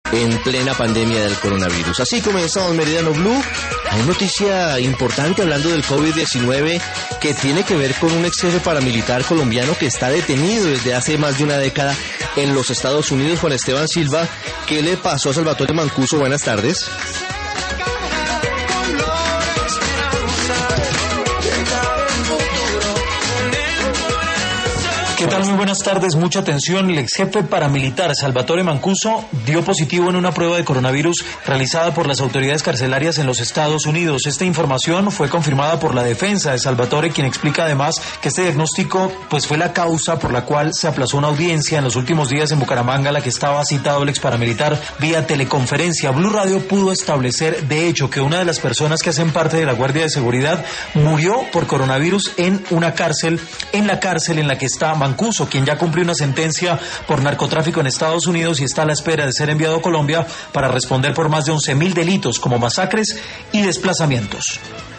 en plena pandemia del coronavirus. Así comenzamos Meridiano Blue. Hay noticia importante hablando del COVID-19 que tiene que ver con un ex jefe paramilitar colombiano que está detenido desde hace más de una década en los Estados Unidos, Juan Esteban Silva. ¿Qué le pasó a Salvatore Mancuso? Buenas tardes. ¿Qué tal? Muy buenas tardes. Mucha atención. El ex jefe paramilitar Salvatore Mancuso dio positivo en una prueba de coronavirus realizada por las autoridades carcelarias en los Estados Unidos. Esta información fue confirmada por la defensa de Salvatore, quien explica además que este diagnóstico fue la causa por la cual se aplazó una audiencia en los últimos días en Bucaramanga, a la que estaba citado el ex paramilitar vía teleconferencia. Blue Radio pudo establecer, de hecho, que una de las personas que hacen parte de la Guardia de Seguridad murió por coronavirus en la cárcel en la que está Mancuso, quien ya cumplió una sentencia por narcotráfico en Estados Unidos y está a la espera de ser enviado a Colombia para responder por más de 11.000 delitos como masacres y desplazamientos.